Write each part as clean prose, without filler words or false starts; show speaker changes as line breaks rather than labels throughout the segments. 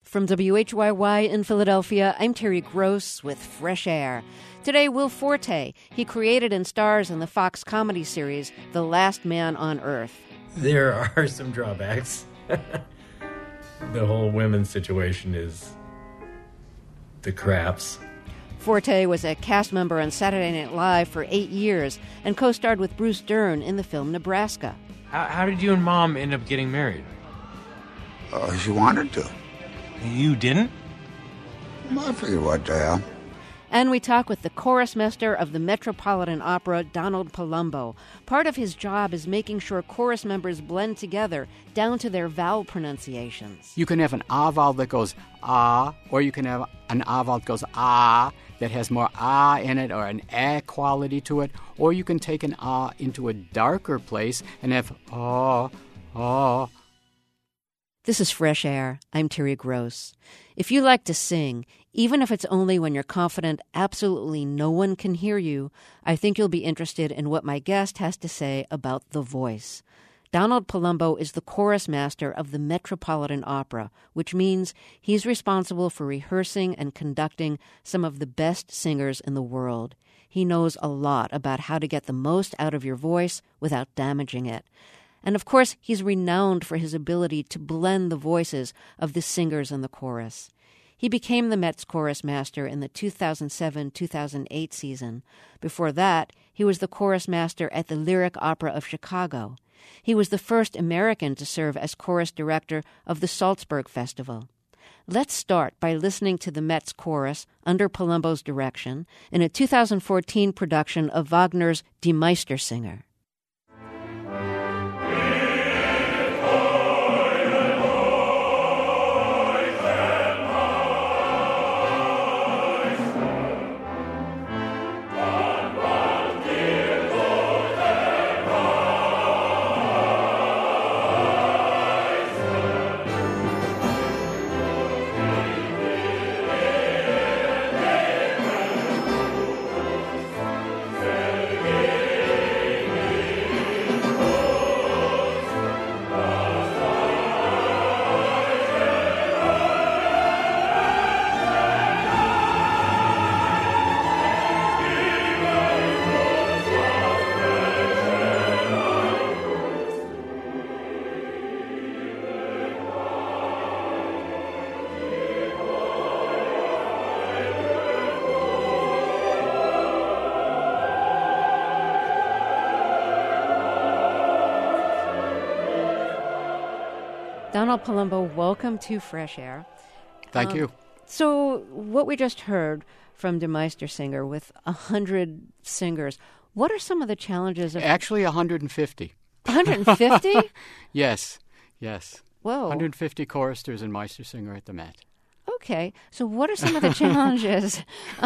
From WHYY in Philadelphia, I'm Terry Gross with Fresh Air. Today, Will Forte. He created and stars in the Fox comedy series The Last Man on Earth.
There are some drawbacks. The whole women's situation is the craps.
Forte was a cast member on Saturday Night Live for 8 years and co-starred with Bruce Dern in the film Nebraska.
How did you and Mom end up getting married?
She wanted to.
You didn't?
I figured what the hell.
And we talk with the chorus master of the Metropolitan Opera, Donald Palumbo. Part of his job is making sure chorus members blend together down to their vowel pronunciations.
You can have an ah vowel that goes ah, or you can have an ah vowel that goes ah, that has more ah in it or an eh quality to it, or you can take an ah into a darker place and have ah, ah.
This is Fresh Air. I'm Terry Gross. If you like to sing, even if it's only when you're confident absolutely no one can hear you, I think you'll be interested in what my guest has to say about the voice. Donald Palumbo is the chorus master of the Metropolitan Opera, which means he's responsible for rehearsing and conducting some of the best singers in the world. He knows a lot about how to get the most out of your voice without damaging it. And of course, he's renowned for his ability to blend the voices of the singers in the chorus. He became the Met's chorus master in the 2007-2008 season. Before that, he was the chorus master at the Lyric Opera of Chicago. He was the first American to serve as chorus director of the Salzburg Festival. Let's start by listening to the Met's chorus under Palumbo's direction in a 2014 production of Wagner's Die Meistersinger. Donald Palumbo, welcome to Fresh Air.
Thank you.
So what we just heard from Die Meistersinger with 100 singers, what are some of the challenges of...
Actually, 150.
150?
Yes.
Whoa.
150 choristers and Meistersinger at the Met.
Okay. So what are some of the challenges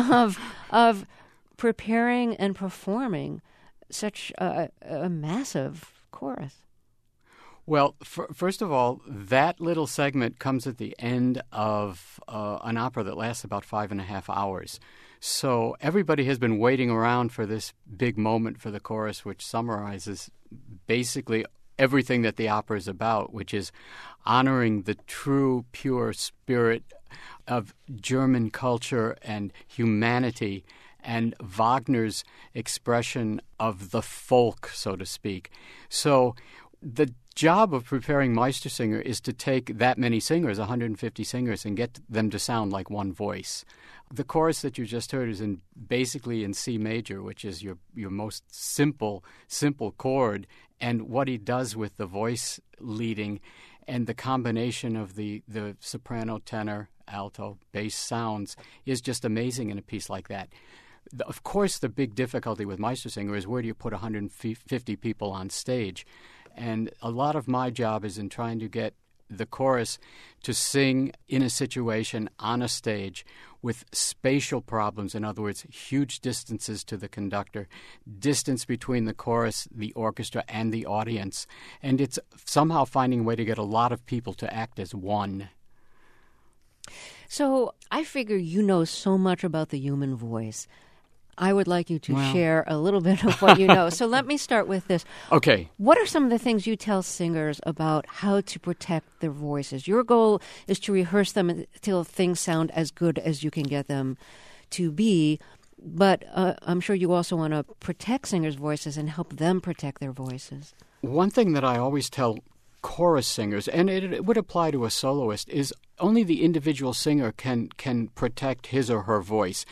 of preparing and performing such a massive chorus?
Well, first of all, that little segment comes at the end of an opera that lasts about 5.5 hours. So everybody has been waiting around for this big moment for the chorus, which summarizes basically everything that the opera is about, which is honoring the true, pure spirit of German culture and humanity and Wagner's expression of the folk, so to speak. So the job of preparing Meistersinger is to take that many singers, 150 singers, and get them to sound like one voice. The chorus that you just heard is basically in C major, which is your most simple chord, and what he does with the voice leading and the combination of the soprano, tenor, alto, bass sounds is just amazing in a piece like that. Of course, the big difficulty with Meistersinger is where do you put 150 people on stage? And a lot of my job is in trying to get the chorus to sing in a situation on a stage with spatial problems. In other words, huge distances to the conductor, distance between the chorus, the orchestra, and the audience. And it's somehow finding a way to get a lot of people to act as one.
So I figure you know so much about the human voice. I would like you to
Well.
share a little bit of what you know. So let me start with this.
Okay.
What are some of the things you tell singers about how to protect their voices? Your goal is to rehearse them until things sound as good as you can get them to be. But I'm sure you also want to protect singers' voices and help them protect their voices.
One thing that I always tell chorus singers, and it would apply to a soloist, is only the individual singer can protect his or her voice.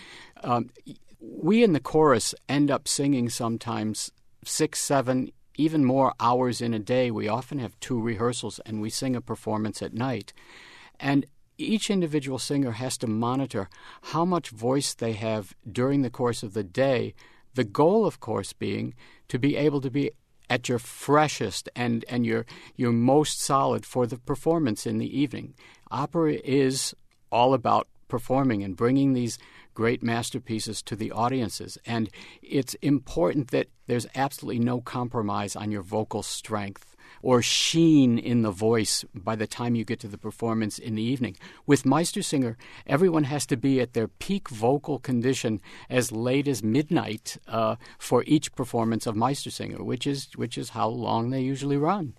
We in the chorus end up singing sometimes 6, 7, even more hours in a day. We often have 2 rehearsals, and we sing a performance at night. And each individual singer has to monitor how much voice they have during the course of the day, the goal, of course, being to be able to be at your freshest and your most solid for the performance in the evening. Opera is all about performing and bringing these great masterpieces to the audiences. And it's important that there's absolutely no compromise on your vocal strength or sheen in the voice by the time you get to the performance in the evening. With Meistersinger, everyone has to be at their peak vocal condition as late as midnight for each performance of Meistersinger, which is how long they usually run.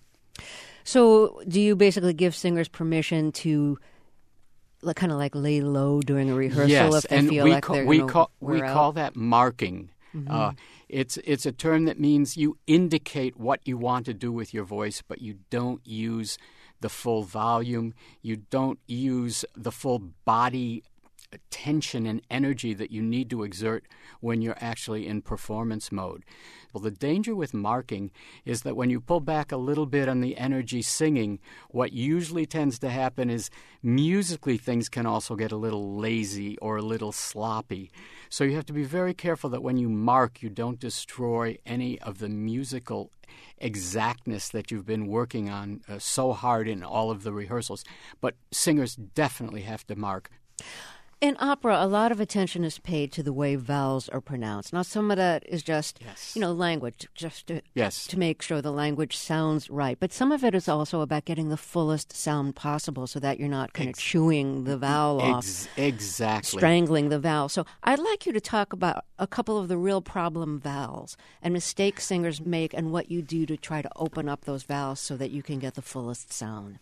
So do you basically give singers permission to kind of like lay low during a rehearsal
yes,
if they
and
feel like they're
we
going to
call
wear out?
call that marking.
Mm-hmm.
It's a term that means you indicate what you want to do with your voice, but you don't use the full volume. You don't use the full body tension and energy that you need to exert when you're actually in performance mode. Well, the danger with marking is that when you pull back a little bit on the energy singing, what usually tends to happen is musically things can also get a little lazy or a little sloppy. So you have to be very careful that when you mark, you don't destroy any of the musical exactness that you've been working on so hard in all of the rehearsals. But singers definitely have to mark.
In opera, a lot of attention is paid to the way vowels are pronounced. Now, some of that is just,
Yes.
language, just to
Yes.
make sure the language sounds right. But some of it is also about getting the fullest sound possible so that you're not kind of chewing the vowel off,
Exactly.
strangling the vowel. So I'd like you to talk about a couple of the real problem vowels and mistakes singers make and what you do to try to open up those vowels so that you can get the fullest sound.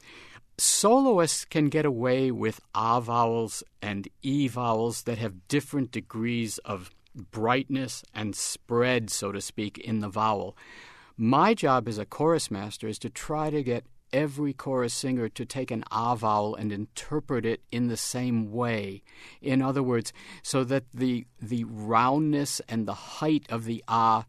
Soloists can get away with ah vowels and e vowels that have different degrees of brightness and spread, so to speak, in the vowel. My job as a chorus master is to try to get every chorus singer to take an ah vowel and interpret it in the same way. In other words, so that the roundness and the height of the ah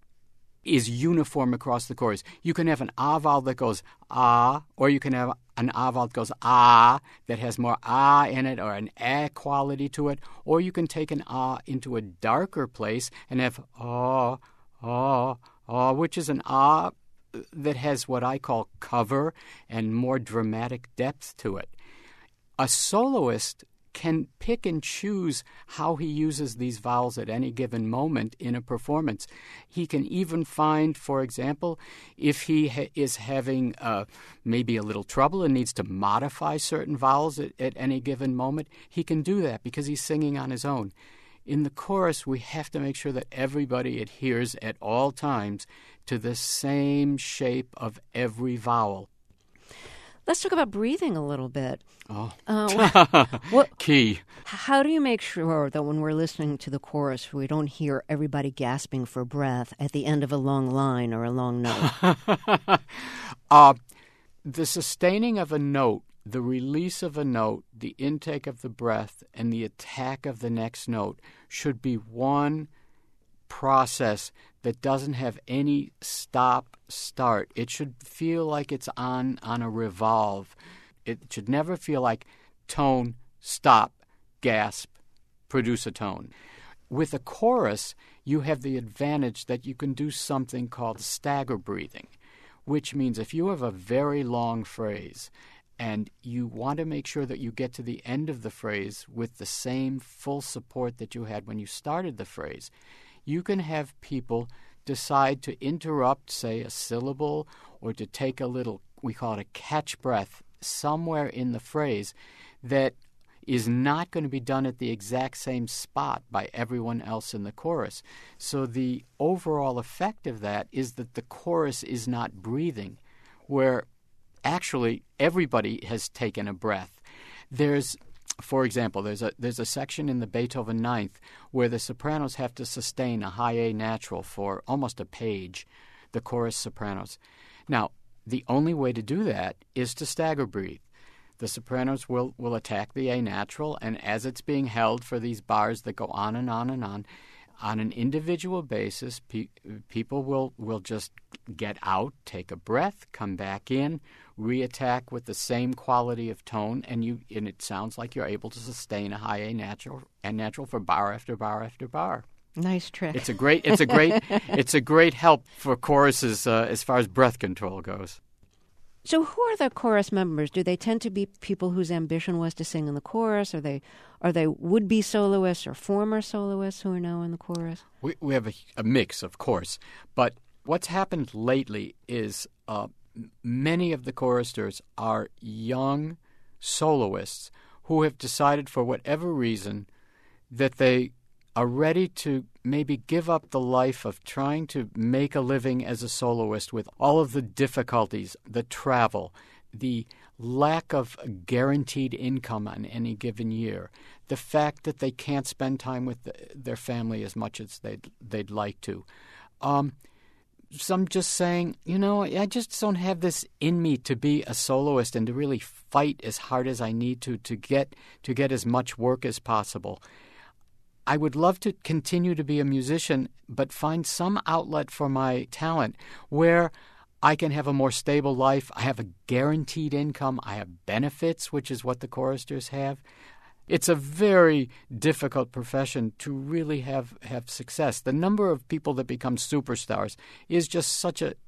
is uniform across the chorus. You can have an ah vowel that goes ah, or you can have an ah vowel that goes ah, that has more ah in it or an ah quality to it, or you can take an ah into a darker place and have ah, ah, ah, which is an ah that has what I call cover and more dramatic depth to it. A soloist can pick and choose how he uses these vowels at any given moment in a performance. He can even find, for example, if he is having maybe a little trouble and needs to modify certain vowels at any given moment, he can do that because he's singing on his own. In the chorus, we have to make sure that everybody adheres at all times to the same shape of every vowel.
Let's talk about breathing a little bit.
Oh, key.
How do you make sure that when we're listening to the chorus, we don't hear everybody gasping for breath at the end of a long line or a long note?
The sustaining of a note, the release of a note, the intake of the breath, and the attack of the next note should be one process that doesn't have any stop-start. It should feel like it's on a revolve. It should never feel like tone, stop, gasp, produce a tone. With a chorus, you have the advantage that you can do something called stagger breathing, which means if you have a very long phrase and you want to make sure that you get to the end of the phrase with the same full support that you had when you started the phrase, you can have people decide to interrupt, say, a syllable or to take a little, we call it a catch breath, somewhere in the phrase that is not going to be done at the exact same spot by everyone else in the chorus. So the overall effect of that is that the chorus is not breathing, where actually everybody has taken a breath. For example, there's a section in the Beethoven Ninth where the sopranos have to sustain a high A natural for almost a page, the chorus sopranos. Now, the only way to do that is to stagger breathe. The sopranos will attack the A natural, and as it's being held for these bars that go on and on and on an individual basis, people will just get out, take a breath, come back in, reattack with the same quality of tone, and it sounds like you're able to sustain a high A natural for bar after bar after bar.
Nice trick.
It's a great help for choruses as far as breath control goes.
So who are the chorus members? Do they tend to be people whose ambition was to sing in the chorus? Are they would-be soloists or former soloists who are now in the chorus?
We have a mix, of course. But what's happened lately is many of the choristers are young soloists who have decided for whatever reason that they are ready to maybe give up the life of trying to make a living as a soloist with all of the difficulties, the travel, the lack of guaranteed income on any given year, the fact that they can't spend time with their family as much as they'd like to. Some just saying, I just don't have this in me to be a soloist and to really fight as hard as I need to get as much work as possible. I would love to continue to be a musician, but find some outlet for my talent where I can have a more stable life. I have a guaranteed income. I have benefits, which is what the choristers have. It's a very difficult profession to really have success. The number of people that become superstars is just such a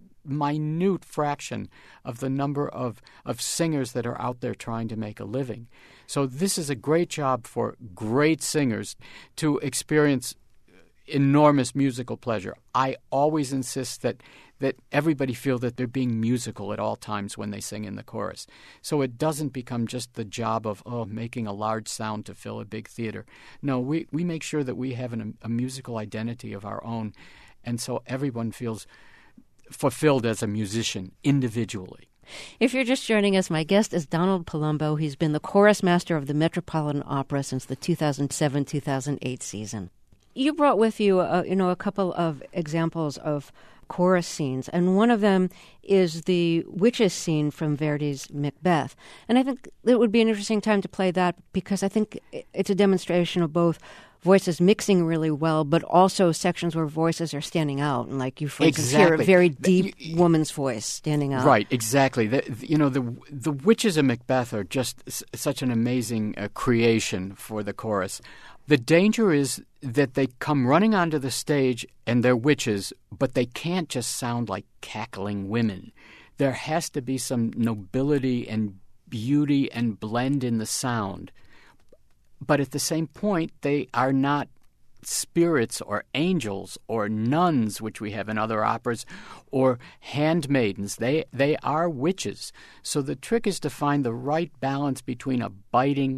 minute fraction of the number of singers that are out there trying to make a living. So this is a great job for great singers to experience enormous musical pleasure. I always insist that everybody feel that they're being musical at all times when they sing in the chorus. So it doesn't become just the job of making a large sound to fill a big theater. No, we make sure that we have a musical identity of our own, and so everyone feels fulfilled as a musician individually.
If you're just joining us, my guest is Donald Palumbo. He's been the chorus master of the Metropolitan Opera since the 2007-2008 season. You brought with you, a couple of examples of chorus scenes, and one of them is the witches scene from Verdi's Macbeth. And I think it would be an interesting time to play that because I think it's a demonstration of both voices mixing really well, but also sections where voices are standing out. And like you, for instance, hear a very deep woman's voice standing out.
Right, exactly. The witches of Macbeth are just such an amazing creation for the chorus. The danger is that they come running onto the stage and they're witches, but they can't just sound like cackling women. There has to be some nobility and beauty and blend in the sound. But at the same point, they are not spirits or angels or nuns, which we have in other operas, or handmaidens. They are witches. So the trick is to find the right balance between a biting,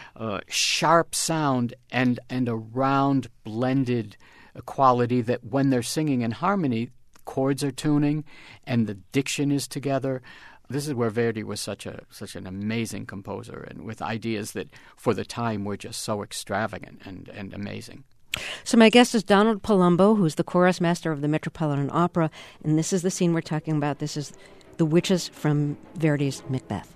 sharp sound and a round, blended quality that when they're singing in harmony, chords are tuning and the diction is together. This is where Verdi was such an amazing composer, and with ideas that for the time were just so extravagant and amazing.
So my guest is Donald Palumbo, who's the chorus master of the Metropolitan Opera, and this is the scene we're talking about. This is the witches from Verdi's Macbeth.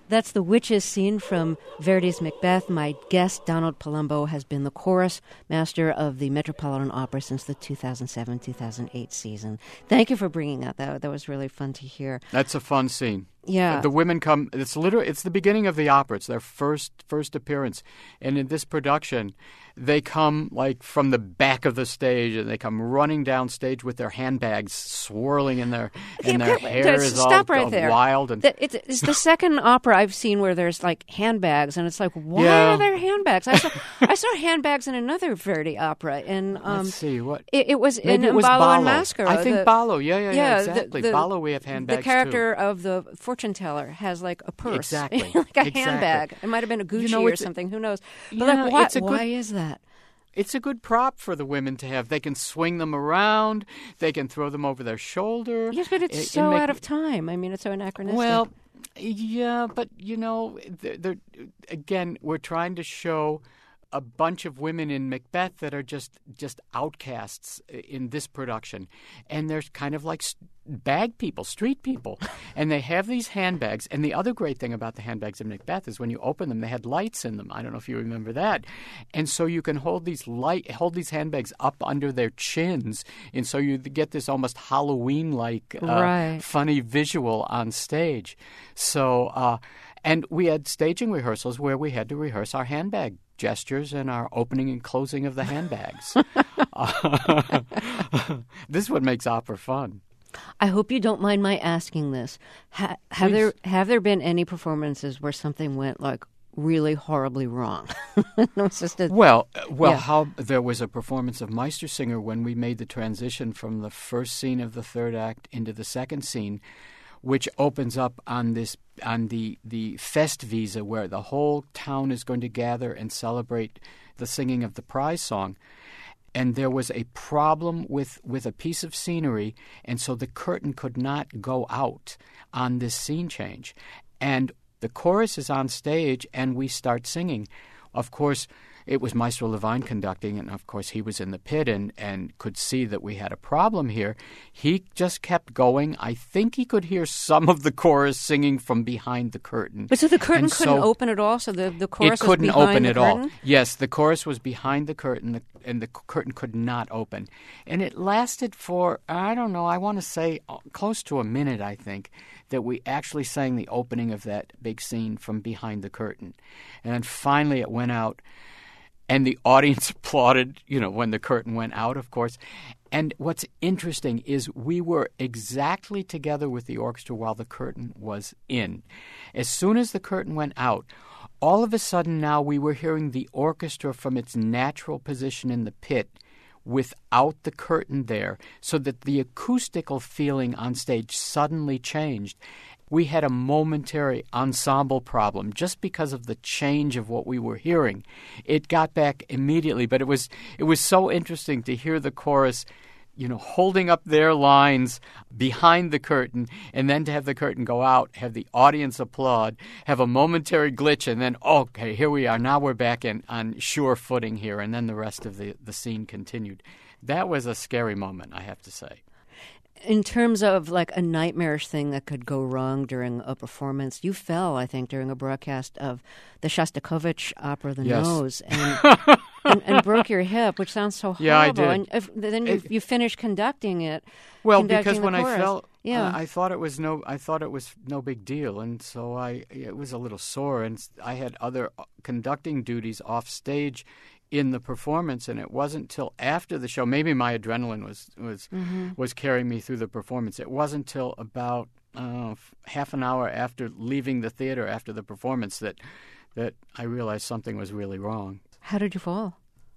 That's the witches scene from Verdi's Macbeth. My guest, Donald Palumbo, has been the chorus master of the Metropolitan Opera since the 2007-2008 season. Thank you for bringing that. That was really fun to hear.
That's a fun scene.
Yeah.
The women come, it's the beginning of the opera. It's their first appearance. And in this production, they come like from the back of the stage, and they come running down stage with their handbags swirling in their hair is all wild. And
it's the second opera I've seen where there's like handbags, and it's like, why are there handbags? I saw handbags in another Verdi opera. And
let's see what
it was
maybe
in
it was
Ballo and Mascara.
I think Ballo, exactly. Ballo, we have handbags.
The character
too.
of the fortune teller has like a purse,
exactly,
like a handbag. It might have been a Gucci or something. Who knows? But why is that?
It's a good prop for the women to have. They can swing them around. They can throw them over their shoulder.
Yes, but it's so out of time. I mean, it's so anachronistic.
Well, yeah, but, again, we're trying to show a bunch of women in Macbeth that are just outcasts in this production. And they're kind of like bag people, street people. And they have these handbags. And the other great thing about the handbags in Macbeth is when you open them, they had lights in them. I don't know if you remember that. And so you can hold these handbags up under their chins. And so you get this almost Halloween-like funny visual on stage. So, and we had staging rehearsals where we had to rehearse our handbag gestures and our opening and closing of the handbags. This is what makes opera fun.
I hope you don't mind my asking this. Have there been any performances where something went like really horribly wrong?
How there was a performance of Meistersinger when we made the transition from the first scene of the third act into the second scene, which opens up on the Festvisa, where the whole town is going to gather and celebrate the singing of the prize song. And there was a problem with a piece of scenery, and so the curtain could not go out on this scene change. And the chorus is on stage, and we start singing. Of course, it was Maestro Levine conducting, and of course he was in the pit and could see that we had a problem here. He just kept going. I think he could hear some of the chorus singing from behind the curtain.
But so the curtain couldn't open at all? So the chorus was behind the curtain? It couldn't open at all.
Yes, the chorus was behind the curtain, and the curtain could not open. And it lasted for, I don't know, I want to say close to a minute, I think, that we actually sang the opening of that big scene from behind the curtain. And then finally it went out. And the audience applauded, when the curtain went out, of course. And what's interesting is we were exactly together with the orchestra while the curtain was in. As soon as the curtain went out, all of a sudden now we were hearing the orchestra from its natural position in the pit without the curtain there, so that the acoustical feeling on stage suddenly changed. We had a momentary ensemble problem just because of the change of what we were hearing. It got back immediately, but it was so interesting to hear the chorus, holding up their lines behind the curtain, and then to have the curtain go out, have the audience applaud, have a momentary glitch, and then, okay, here we are. Now we're back on sure footing here, and then the rest of the scene continued. That was a scary moment, I have to say.
In terms of like a nightmarish thing that could go wrong during a performance, you fell, I think, during a broadcast of the Shostakovich opera, The Nose, and broke your hip, which sounds so horrible.
Yeah, I did.
And then you finished conducting it.
Well, because when
chorus.
I fell,
yeah.
I thought it was no big deal, and so it was a little sore, and I had other conducting duties off stage in the performance, and it wasn't till after the show. Maybe my adrenaline was carrying me through the performance. It wasn't till about half an hour after leaving the theater after the performance that I realized something was really wrong.
How did you fall?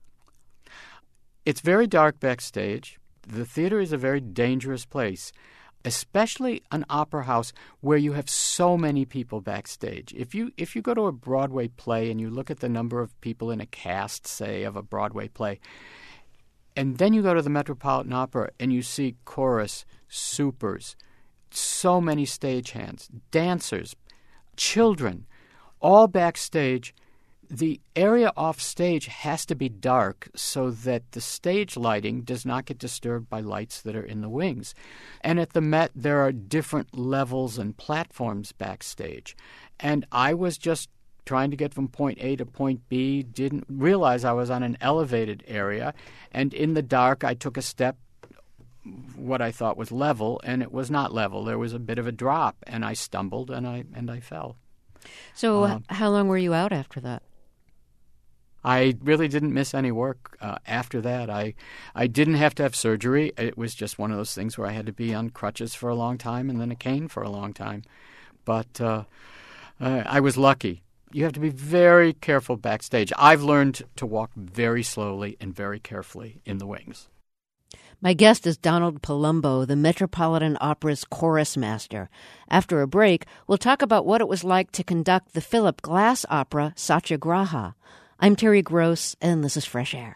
It's very dark backstage. The theater is a very dangerous place, especially an opera house where you have so many people backstage. If you go to a Broadway play and you look at the number of people in a cast, say, of a Broadway play, and then you go to the Metropolitan Opera and you see chorus, supers, so many stagehands, dancers, children, all backstage, the area off stage has to be dark so that the stage lighting does not get disturbed by lights that are in the wings. And at the Met, there are different levels and platforms backstage. And I was just trying to get from point A to point B, didn't realize I was on an elevated area. And in the dark, I took a step, what I thought was level, and it was not level. There was a bit of a drop, and I stumbled, and I fell.
So how long were you out after that?
I really didn't miss any work after that. I didn't have to have surgery. It was just one of those things where I had to be on crutches for a long time and then a cane for a long time. But I was lucky. You have to be very careful backstage. I've learned to walk very slowly and very carefully in the wings.
My guest is Donald Palumbo, the Metropolitan Opera's chorus master. After a break, we'll talk about what it was like to conduct the Philip Glass opera Satyagraha. I'm Terry Gross, and this is Fresh Air.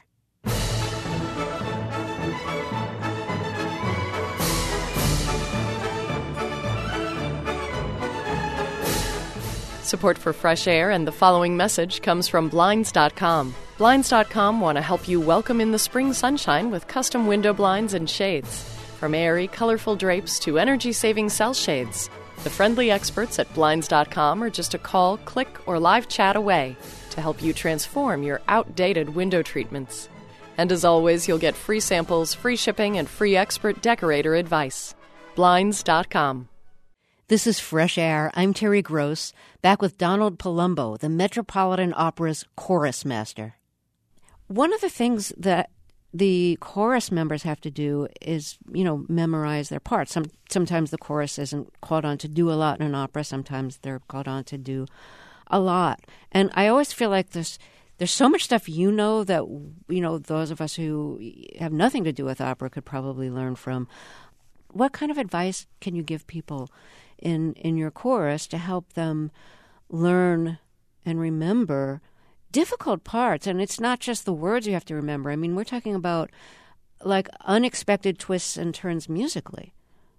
Support for Fresh Air and the following message comes from Blinds.com. Blinds.com want to help you welcome in the spring sunshine with custom window blinds and shades. From airy, colorful drapes to energy-saving cell shades, the friendly experts at Blinds.com are just a call, click, or live chat away to help you transform your outdated window treatments. And as always, you'll get free samples, free shipping, and free expert decorator advice. Blinds.com.
This is Fresh Air. I'm Terry Gross, back with Donald Palumbo, the Metropolitan Opera's chorus master. One of the things that the chorus members have to do is, memorize their parts. Sometimes the chorus isn't called on to do a lot in an opera. Sometimes they're called on to do a lot. And I always feel like there's so much stuff that, those of us who have nothing to do with opera could probably learn from. What kind of advice can you give people in your chorus to help them learn and remember difficult parts? And it's not just the words you have to remember. I mean, we're talking about like unexpected twists and turns musically.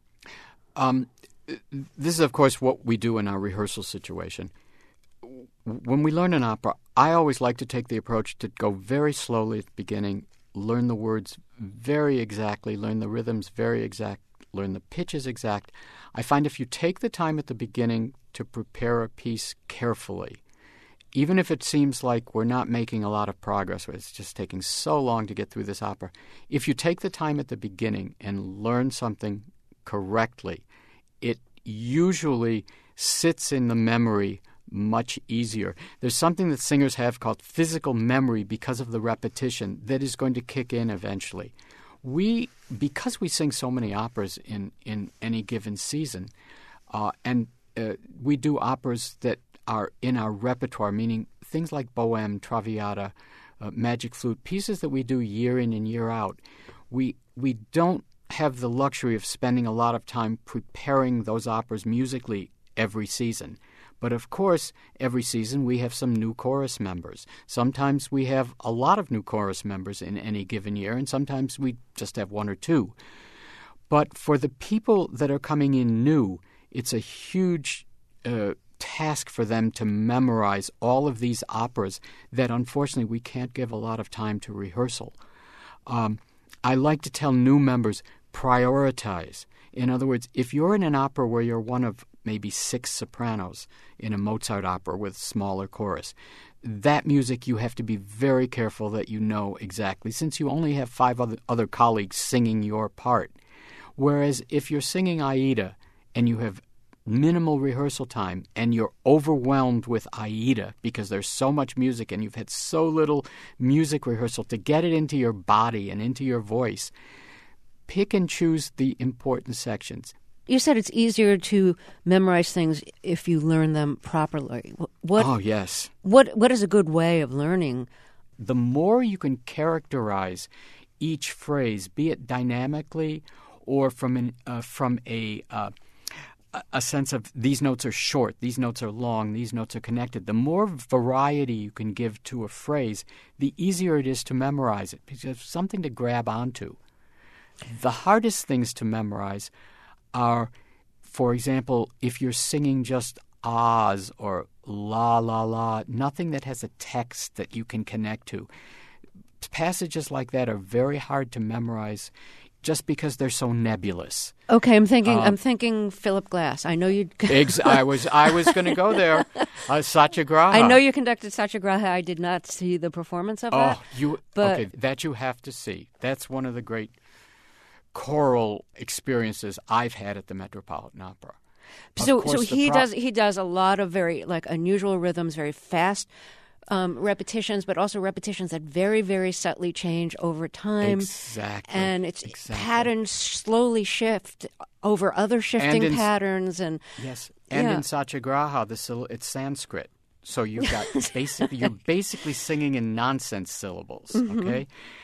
This is, of course, what we do in our rehearsal situation. When we learn an opera, I always like to take the approach to go very slowly at the beginning, learn the words very exactly, learn the rhythms very exact, learn the pitches exact. I find if you take the time at the beginning to prepare a piece carefully, even if it seems like we're not making a lot of progress, or it's just taking so long to get through this opera, if you take the time at the beginning and learn something correctly, it usually sits in the memory much easier. There's something that singers have called physical memory because of the repetition that is going to kick in eventually. Because we sing so many operas in any given season, and we do operas that are in our repertoire, meaning things like Bohème, Traviata, Magic Flute, pieces that we do year in and year out, we don't have the luxury of spending a lot of time preparing those operas musically every season. But of course, every season we have some new chorus members. Sometimes we have a lot of new chorus members in any given year, and sometimes we just have one or two. But for the people that are coming in new, it's a huge task for them to memorize all of these operas that unfortunately we can't give a lot of time to rehearsal. I like to tell new members, prioritize. In other words, if you're in an opera where you're one of maybe 6 sopranos in a Mozart opera with smaller chorus, that music you have to be very careful that you know exactly, since you only have 5 other colleagues singing your part. Whereas if you're singing Aida and you have minimal rehearsal time and you're overwhelmed with Aida because there's so much music and you've had so little music rehearsal to get it into your body and into your voice, pick and choose the important sections.
You said it's easier to memorize things if you learn them properly.
Oh, yes.
What is a good way of learning?
The more you can characterize each phrase, be it dynamically or from a sense of these notes are short, these notes are long, these notes are connected, the more variety you can give to a phrase, the easier it is to memorize it because it's something to grab onto. The hardest things to memorize are, for example, if you're singing just ahs or la, la, la, nothing that has a text that you can connect to. Passages like that are very hard to memorize just because they're so nebulous.
Okay, I'm thinking Philip Glass. I know you.
I was going to go there. Satyagraha.
I know you conducted Satyagraha. I did not see the performance of that.
Okay, that you have to see. That's one of the great choral experiences I've had at the Metropolitan Opera.
So he does a lot of very unusual rhythms, very fast repetitions, but also repetitions that very, very subtly change over time.
Exactly.
And patterns slowly shift over other shifting patterns. And
yes, and in Satyagraha, it's Sanskrit. So you've got you're basically singing in nonsense syllables. Okay.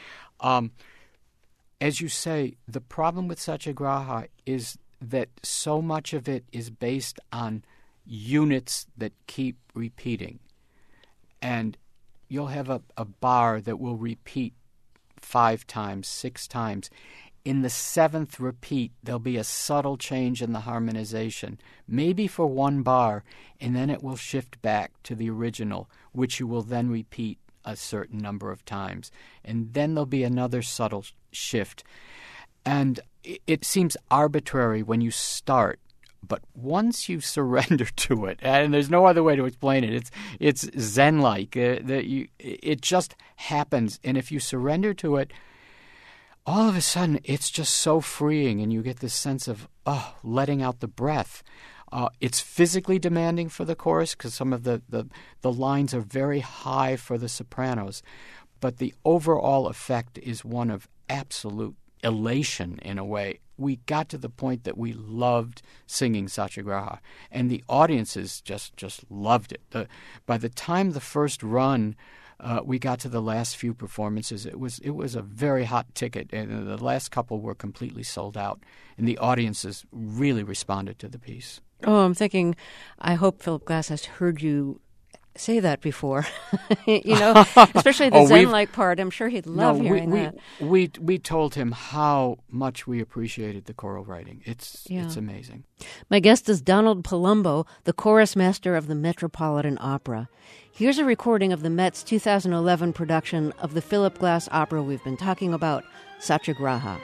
As you say, the problem with Satyagraha is that so much of it is based on units that keep repeating. And you'll have a bar that will repeat 5 times, 6 times. In the 7th repeat, there'll be a subtle change in the harmonization, maybe for 1 bar, and then it will shift back to the original, which you will then repeat a certain number of times. And then there'll be another subtle shift. And it seems arbitrary when you start, but once you surrender to it, and there's no other way to explain it, it's Zen-like. It just happens, and if you surrender to it, all of a sudden it's just so freeing, and you get this sense of letting out the breath. It's physically demanding for the chorus because some of the lines are very high for the sopranos, but the overall effect is one of absolute elation in a way. We got to the point that we loved singing Satyagraha, and the audiences just loved it. By the time the first run, we got to the last few performances, it was a very hot ticket, and the last couple were completely sold out, and the audiences really responded to the piece.
Oh, I'm thinking, I hope Philip Glass has heard you say that before, especially the Zen-like part. I'm sure he'd love hearing that.
We told him how much we appreciated the choral writing. It's amazing.
My guest is Donald Palumbo, the chorus master of the Metropolitan Opera. Here's a recording of the Met's 2011 production of the Philip Glass opera we've been talking about, Satyagraha.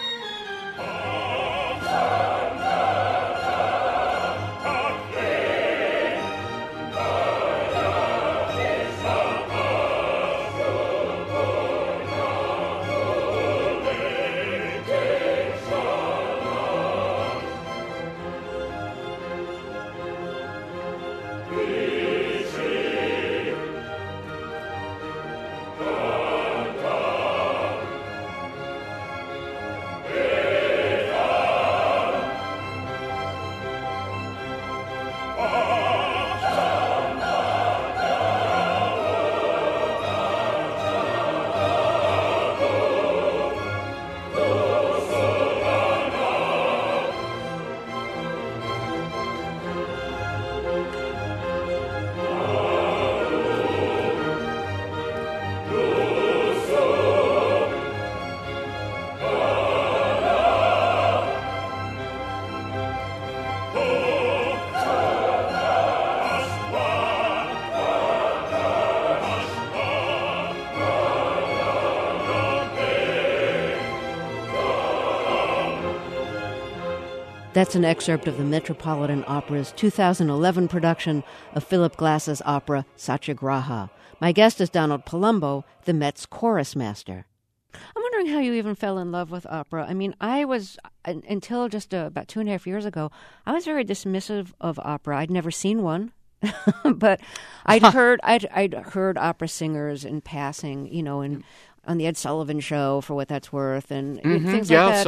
That's an excerpt of the Metropolitan Opera's 2011 production of Philip Glass's opera Satyagraha. My guest is Donald Palumbo, the Met's chorus master. I'm wondering how you even fell in love with opera. I mean, I was, until just about 2.5 years ago, I was very dismissive of opera. I'd never seen one. But I'd heard opera singers in passing, on the Ed Sullivan Show, for what that's worth, and things like that.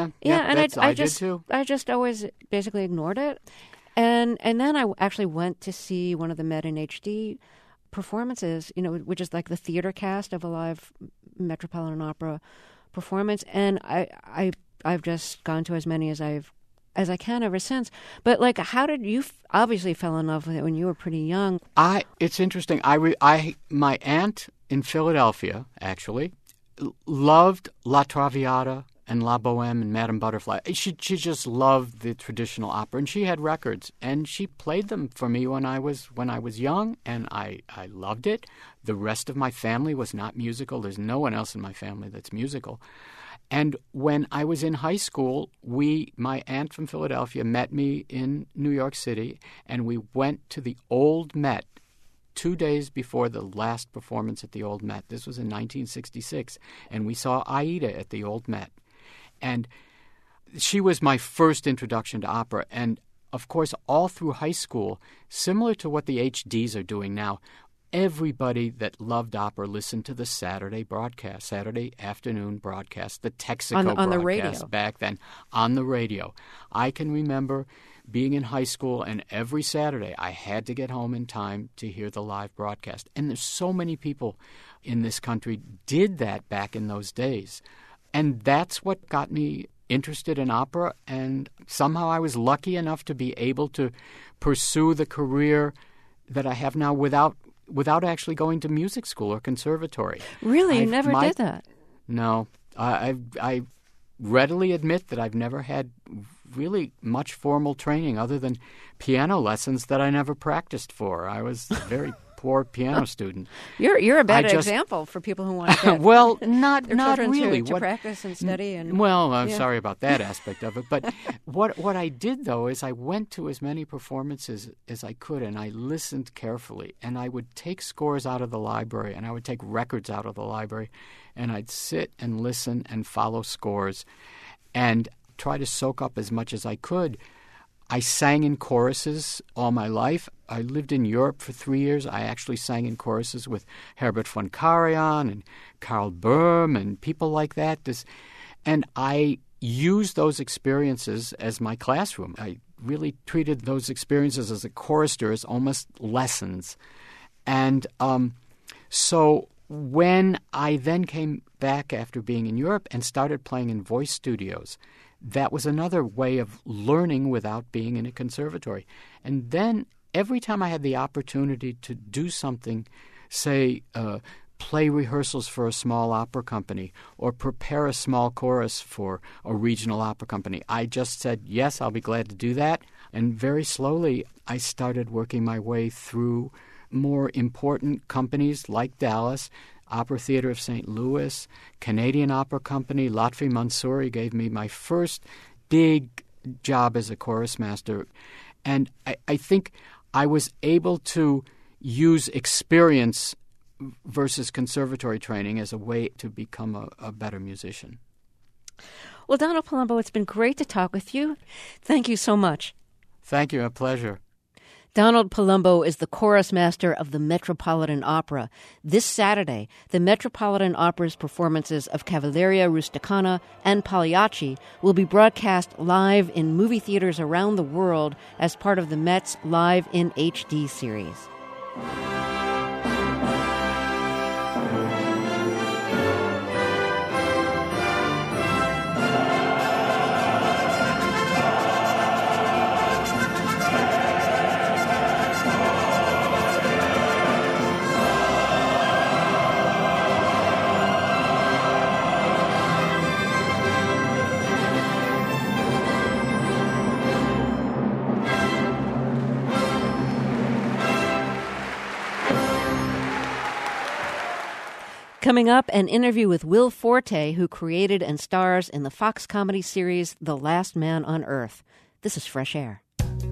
I did too.
I just always basically ignored it, and then I actually went to see one of the Met in HD performances, which is like the theater cast of a live Metropolitan Opera performance, and I've just gone to as many as I can ever since. But how did you obviously fell in love with it when you were pretty young?
It's interesting. My aunt in Philadelphia actually loved La Traviata and La Bohème and Madame Butterfly. She just loved the traditional opera, and she had records, and she played them for me when I was young, and I loved it. The rest of my family was not musical. There's no one else in my family that's musical. And when I was in high school, my aunt from Philadelphia met me in New York City, and we went to the Old Met 2 days before the last performance at the Old Met. This was in 1966, and we saw Aida at the Old Met. And she was my first introduction to opera. And, of course, all through high school, similar to what the HDs are doing now, everybody that loved opera listened to the Saturday afternoon broadcast, the Texaco
on
broadcast
the radio.
Back then, on the radio. I can remember being in high school, and every Saturday I had to get home in time to hear the live broadcast. And there's so many people in this country did that back in those days. And that's what got me interested in opera, and somehow I was lucky enough to be able to pursue the career that I have now without actually going to music school or conservatory.
Really? You never did that?
No. I readily admit that I've never had really much formal training other than piano lessons that I never practiced for. I was a very poor piano student.
You're a bad example for people who want to get
well, not
to
really.
practice and study. And
well, I'm sorry about that aspect of it. But what I did, though, is I went to as many performances as I could, and I listened carefully. And I would take scores out of the library, and I would take records out of the library, and I'd sit and listen and follow scores and try to soak up as much as I could. I sang in choruses all my life. I lived in Europe for 3 years. I actually sang in choruses with Herbert von Karajan and Karl Böhm and people like that. And I used those experiences as my classroom. I really treated those experiences as a chorister as almost lessons. And so when I then came back after being in Europe and started playing in voice studios, that was another way of learning without being in a conservatory. And then every time I had the opportunity to do something, say play rehearsals for a small opera company or prepare a small chorus for a regional opera company, I just said, yes, I'll be glad to do that. And very slowly I started working my way through more important companies like Dallas, Opera Theatre of St. Louis, Canadian Opera Company. Lotfi Mansouri gave me my first big job as a chorus master. And I think I was able to use experience versus conservatory training as a way to become a better musician.
Well, Donald Palumbo, it's been great to talk with you. Thank you so much.
Thank you. A pleasure.
Donald Palumbo is the chorus master of the Metropolitan Opera. This Saturday, the Metropolitan Opera's performances of Cavalleria Rusticana and Pagliacci will be broadcast live in movie theaters around the world as part of the Met's Live in HD series. Coming up, an interview with Will Forte, who created and stars in the Fox comedy series The Last Man on Earth. This is Fresh Air.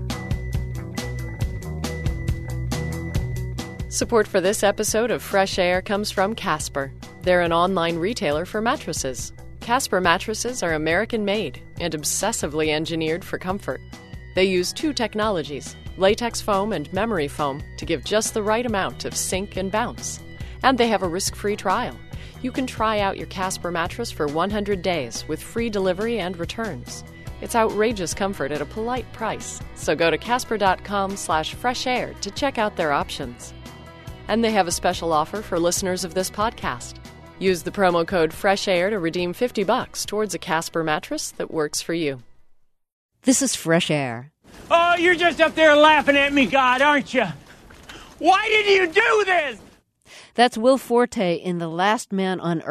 Support for this episode of Fresh Air comes from Casper. They're an online retailer for mattresses. Casper mattresses are American-made and obsessively engineered for comfort. They use two technologies, latex foam and memory foam, to give just the right amount of sink and bounce. And they have a risk-free trial. You can try out your Casper mattress for 100 days with free delivery and returns. It's outrageous comfort at a polite price. So go to casper.com/freshair to check out their options. And they have a special offer for listeners of this podcast. Use the promo code FRESHAIR to redeem $50 towards a Casper mattress that works for you.
This is Fresh Air.
Oh, you're just up there laughing at me, God, aren't you? Why did you do this?
That's Will Forte in The Last Man on Earth,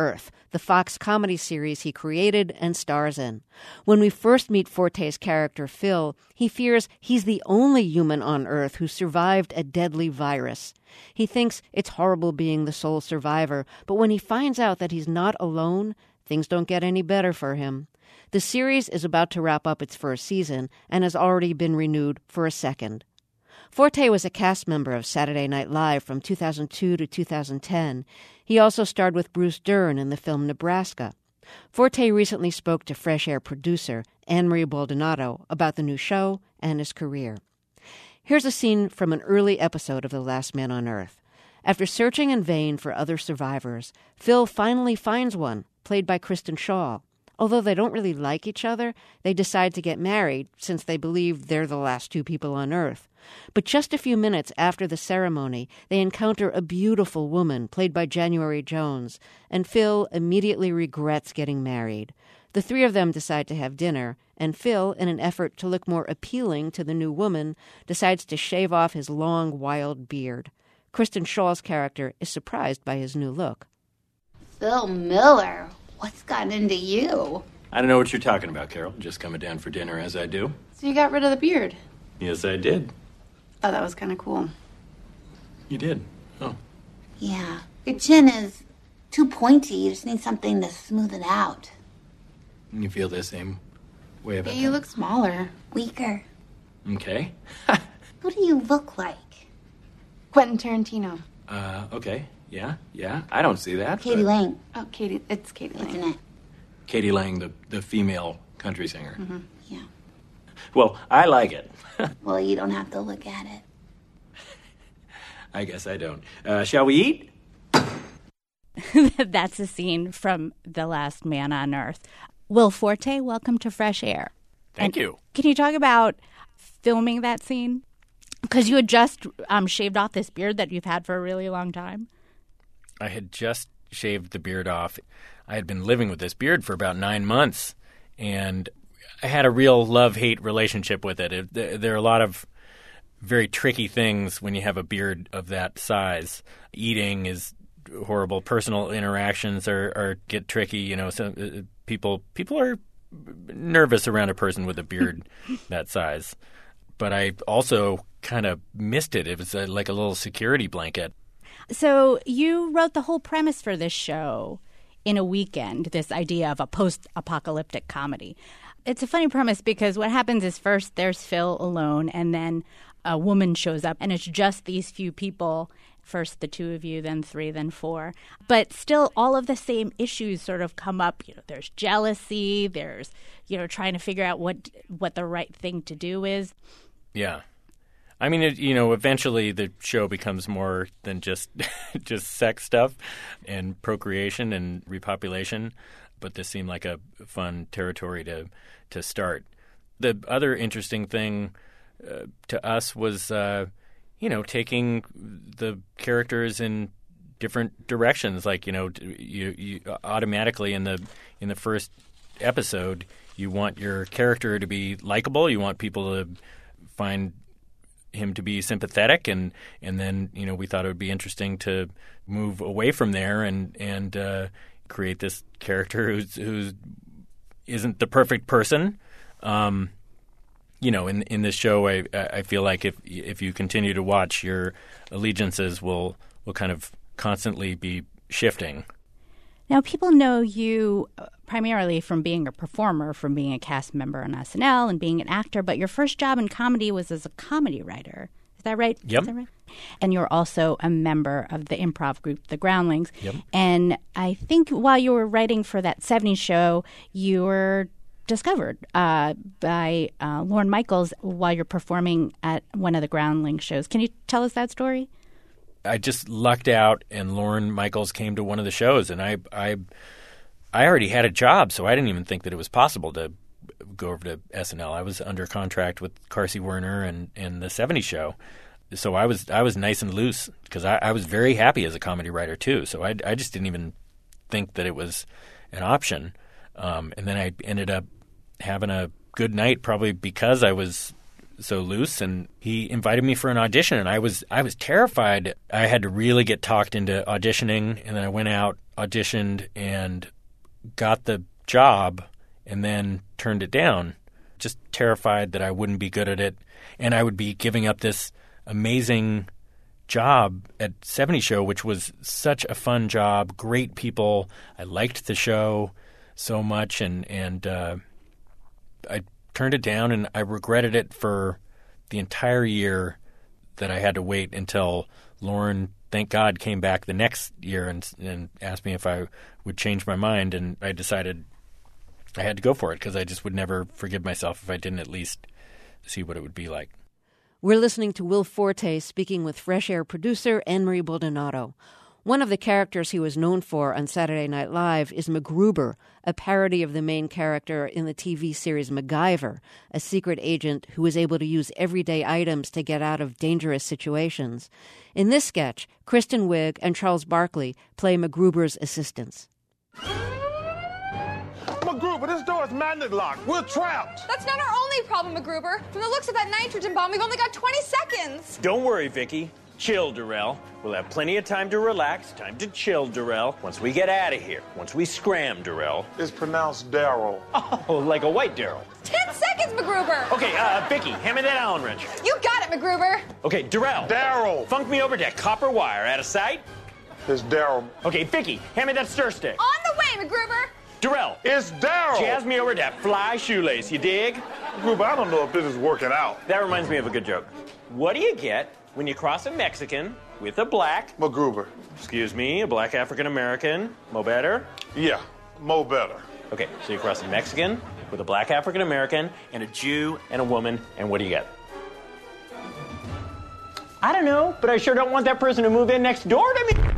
the Fox comedy series he created and stars in. When we first meet Forte's character, Phil, he fears he's the only human on Earth who survived a deadly virus. He thinks it's horrible being the sole survivor, but when he finds out that he's not alone, things don't get any better for him. The series is about to wrap up its first season and has already been renewed for a second. Forte was a cast member of Saturday Night Live from 2002 to 2010. He also starred with Bruce Dern in the film Nebraska. Forte recently spoke to Fresh Air producer Anne-Marie Baldonado about the new show and his career. Here's a scene from an early episode of The Last Man on Earth. After searching in vain for other survivors, Phil finally finds one, played by Kristen Schaal. Although they don't really like each other, they decide to get married since they believe they're the last two people on Earth. But just a few minutes after the ceremony, they encounter a beautiful woman played by January Jones, and Phil immediately regrets getting married. The three of them decide to have dinner, and Phil, in an effort to look more appealing to the new woman, decides to shave off his long, wild beard. Kristen Schaal's character is surprised by his new look.
Phil Miller, what's gotten into you?
I don't know what you're talking about, Carol. Just coming down for dinner as I do.
So you got rid of the beard?
Yes, I did.
Oh, that was kind of cool.
You did? Oh.
Yeah. Your chin is too pointy. You just need something to smooth it out.
You feel the same way about
Yeah, you
that?
look smaller. Weaker.
Okay.
Who do you look like? Quentin Tarantino.
Okay. Yeah. I don't see that.
Katie
but-
Lang. Oh, Katie. It's Katie Lang. Isn't it?
Katie Lang, the female country singer.
Mm-hmm. Yeah.
Well, I like it.
Well, you don't have to look at it.
I guess I don't. Shall we eat?
That's a scene from The Last Man on Earth. Will Forte, welcome to Fresh Air.
Thank you.
Can you talk about filming that scene? Because you had just shaved off this beard that you've had for a really long time.
I had just shaved the beard off. I had been living with this beard for about 9 months, and I had a real love-hate relationship with it. There are a lot of very tricky things when you have a beard of that size. Eating is horrible. Personal interactions get tricky. You know, so people are nervous around a person with a beard that size. But I also kind of missed it. It was like a little security blanket.
So you wrote the whole premise for this show in a weekend, this idea of a post-apocalyptic comedy. It's a funny premise because what happens is first there's Phil alone, and then a woman shows up, and it's just these few people. First the two of you, then three, then four. But still all of the same issues sort of come up. You know, there's jealousy, there's, trying to figure out what the right thing to do is.
Yeah. I mean, eventually the show becomes more than just sex stuff and procreation and repopulation, but this seemed like a fun territory to start. The other interesting thing to us was, taking the characters in different directions. Like, you automatically in the first episode, you want your character to be likable. You want people to find him to be sympathetic, and then we thought it would be interesting to move away from there and create this character who's isn't the perfect person. In this show, I feel like if you continue to watch, your allegiances will kind of constantly be shifting.
Now, people know you primarily from being a performer, from being a cast member on SNL and being an actor, but your first job in comedy was as a comedy writer. Is that right?
Yep.
Is that right? And you're also a member of the improv group, The Groundlings.
Yep.
And I think while you were writing for that 70s show, you were discovered by Lorne Michaels while you're performing at one of the Groundlings shows. Can you tell us that story?
I just lucked out, and Lorne Michaels came to one of the shows, and I already had a job, so I didn't even think that it was possible to go over to SNL. I was under contract with Carsey Werner and the 70s show, so I was nice and loose because I was very happy as a comedy writer too. So I just didn't even think that it was an option, and then I ended up having a good night probably because I was so loose, and he invited me for an audition, and I was terrified. I had to really get talked into auditioning, and then I went out, auditioned, and got the job and then turned it down, just terrified that I wouldn't be good at it and I would be giving up this amazing job at 70 Show, which was such a fun job, great people. I liked the show so much, and I turned it down, and I regretted it for the entire year that I had to wait until Lauren, thank God, came back the next year and asked me if I would change my mind, and I decided I had to go for it because I just would never forgive myself if I didn't at least see what it would be like.
We're listening to Will Forte speaking with Fresh Air producer Anne-Marie Baldonado. One of the characters he was known for on Saturday Night Live is MacGruber, a parody of the main character in the TV series MacGyver, a secret agent who is able to use everyday items to get out of dangerous situations. In this sketch, Kristen Wiig and Charles Barkley play MacGruber's assistants.
MacGruber, this door is magnet locked. We're trapped.
That's not our only problem, MacGruber. From the looks of that nitrogen bomb, we've only got 20 seconds.
Don't worry, Vicky. Chill, Darrell. We'll have plenty of time to relax, time to chill, Darrell. Once we get out of here, once we scram, Darrell.
It's pronounced Darryl.
Oh, like a white Darrell.
10 seconds, MacGruber.
Okay, Vicky, hand me that Allen wrench.
You got it, MacGruber.
Okay, Darrell.
Darryl.
Funk me over that copper wire. Out of sight?
It's Darryl.
Okay, Vicky, hand me that stir stick.
On the way, MacGruber.
Darrell.
It's Darryl.
Jazz me over that fly shoelace, you dig?
MacGruber, I don't know if this is working out.
That reminds me of a good joke. What do you get when you cross a Mexican with a black...
MacGruber.
Excuse me, a black African-American. Mo better?
Yeah, mo better.
Okay, so you cross a Mexican with a black African-American and a Jew and a woman, and what do you get? I don't know, but I sure don't want that person to move in next door to me.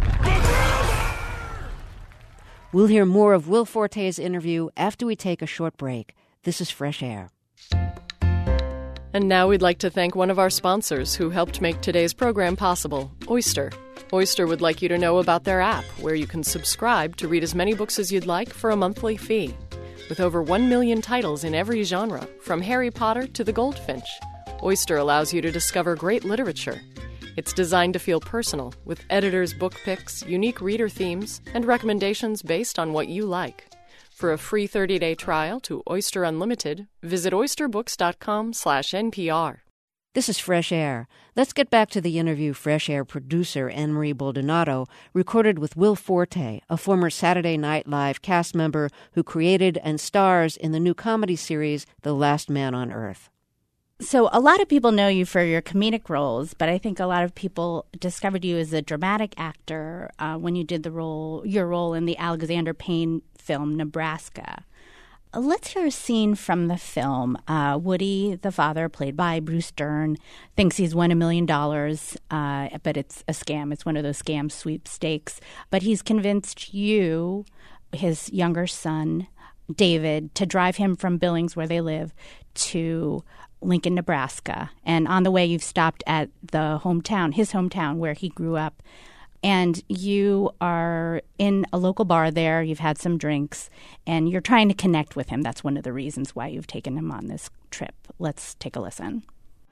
We'll hear more of Will Forte's interview after we take a short break. This is Fresh Air.
And now we'd like to thank one of our sponsors who helped make today's program possible, Oyster. Oyster would like you to know about their app, where you can subscribe to read as many books as you'd like for a monthly fee. With over 1 million titles in every genre, from Harry Potter to The Goldfinch, Oyster allows you to discover great literature. It's designed to feel personal, with editors' book picks, unique reader themes, and recommendations based on what you like. For a free 30-day trial to Oyster Unlimited, visit oysterbooks.com/NPR.
This is Fresh Air. Let's get back to the interview Fresh Air producer Anne-Marie Baldonado recorded with Will Forte, a former Saturday Night Live cast member who created and stars in the new comedy series The Last Man on Earth.
So a lot of people know you for your comedic roles, but I think a lot of people discovered you as a dramatic actor when you did your role in the Alexander Payne film Nebraska. Let's hear a scene from the film. Woody, the father, played by Bruce Dern, thinks he's won $1 million, but it's a scam. It's one of those scam sweepstakes. But he's convinced you, his younger son, David, to drive him from Billings, where they live, to Lincoln, Nebraska. And on the way, you've stopped at his hometown, where he grew up. And you are in a local bar there. You've had some drinks, and you're trying to connect with him. That's one of the reasons why you've taken him on this trip. Let's take a listen.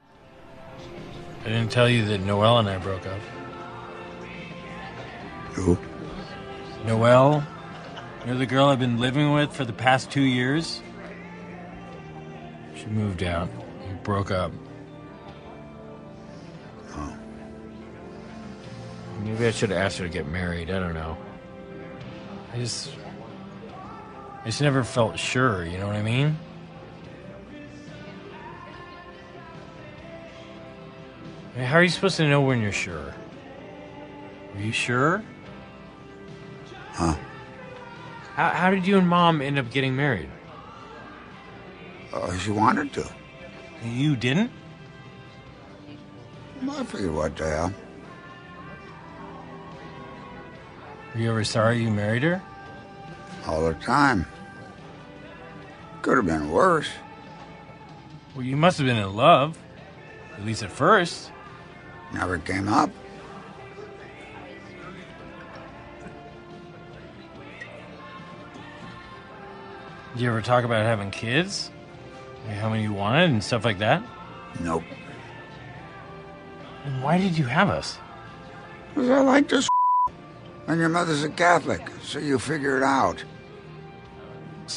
I didn't tell you that Noelle and I broke up.
Who?
Noelle? You're the girl I've been living with for the past 2 years? She moved out. We broke up.
Oh.
Maybe I should have asked her to get married. I don't know. I just never felt sure, you know what I mean? I mean, how are you supposed to know when you're sure? Are you sure?
Huh?
How did you and Mom end up getting married?
She wanted to.
You didn't?
I figured, what the hell?
Were you ever sorry you married her?
All the time. Could have been worse.
Well, you must have been in love. At least at first.
Never came up.
Did you ever talk about having kids? Like how many you wanted and stuff like that?
Nope.
And why did you have us?
Because I like this. And your mother's a Catholic, so you figure it out.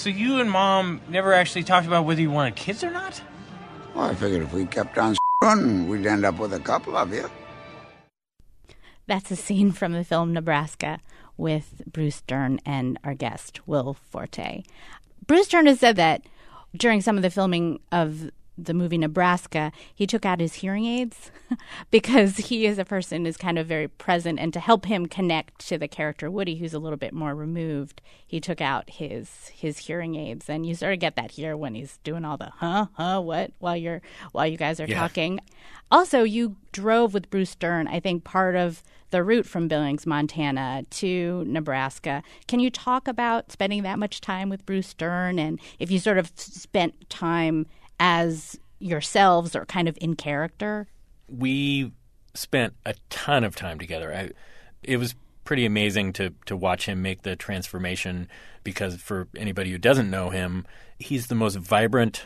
So you and Mom never actually talked about whether you wanted kids or not?
Well, I figured if we kept on running, we'd end up with a couple of you.
That's a scene from the film Nebraska with Bruce Dern and our guest, Will Forte. Bruce Dern has said that during some of the filming of the movie Nebraska, he took out his hearing aids because he as a person is kind of very present, and to help him connect to the character Woody, who's a little bit more removed, he took out his hearing aids. And you sort of get that here when he's doing all the what while you guys are talking. Also, you drove with Bruce Dern, I think, part of the route from Billings, Montana to Nebraska. Can you talk about spending that much time with Bruce Dern, and if you sort of spent time as yourselves or kind of in character?
We spent a ton of time together. It was pretty amazing to watch him make the transformation, because for anybody who doesn't know him, he's the most vibrant,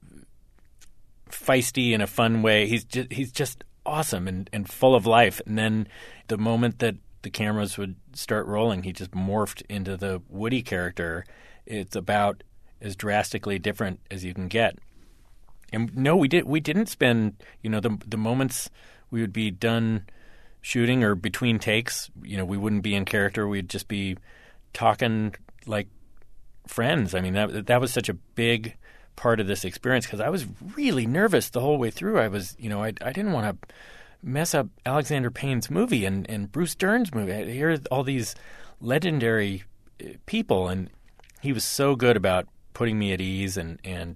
feisty in a fun way. He's just awesome and full of life. And then the moment that the cameras would start rolling, he just morphed into the Woody character. It's about as drastically different as you can get. And no, we didn't spend, the moments we would be done shooting or between takes, we wouldn't be in character. We'd just be talking like friends. I mean, that was such a big part of this experience, because I was really nervous the whole way through. I was, I didn't want to mess up Alexander Payne's movie and Bruce Dern's movie. I hear all these legendary people, and he was so good about putting me at ease, and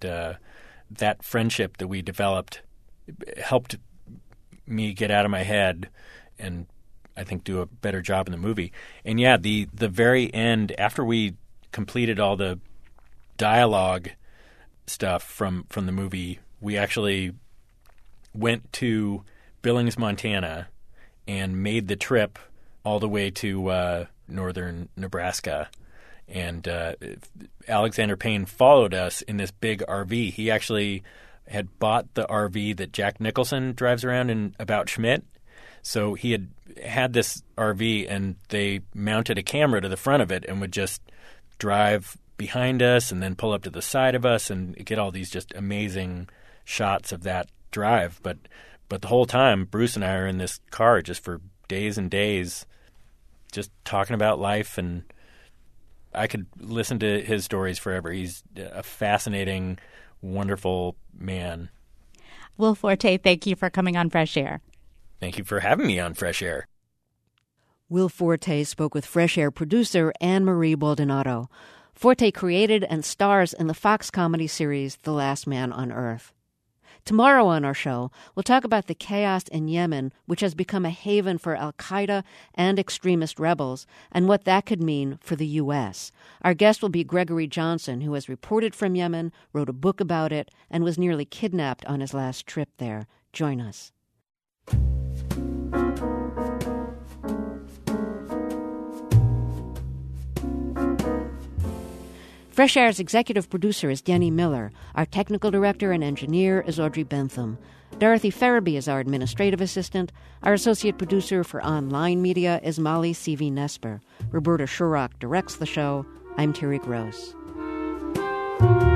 that friendship that we developed helped me get out of my head and I think do a better job in the movie. And yeah, the very end, after we completed all the dialogue stuff from the movie, we actually went to Billings, Montana, and made the trip all the way to northern Nebraska. And Alexander Payne followed us in this big RV. He actually had bought the RV that Jack Nicholson drives around in About Schmidt. So he had this RV, and they mounted a camera to the front of it and would just drive behind us and then pull up to the side of us and get all these just amazing shots of that drive. But the whole time, Bruce and I are in this car just for days and days, just talking about life, and I could listen to his stories forever. He's a fascinating, wonderful man.
Will Forte, thank you for coming on Fresh Air.
Thank you for having me on Fresh Air.
Will Forte spoke with Fresh Air producer Anne-Marie Baldonado. Forte created and stars in the Fox comedy series The Last Man on Earth. Tomorrow on our show, we'll talk about the chaos in Yemen, which has become a haven for al-Qaeda and extremist rebels, and what that could mean for the U.S. Our guest will be Gregory Johnson, who has reported from Yemen, wrote a book about it, and was nearly kidnapped on his last trip there. Join us. Fresh Air's executive producer is Denny Miller. Our technical director and engineer is Audrey Bentham. Dorothy Farabee is our administrative assistant. Our associate producer for online media is Molly C.V. Nesper. Roberta Shurrock directs the show. I'm Terry Gross.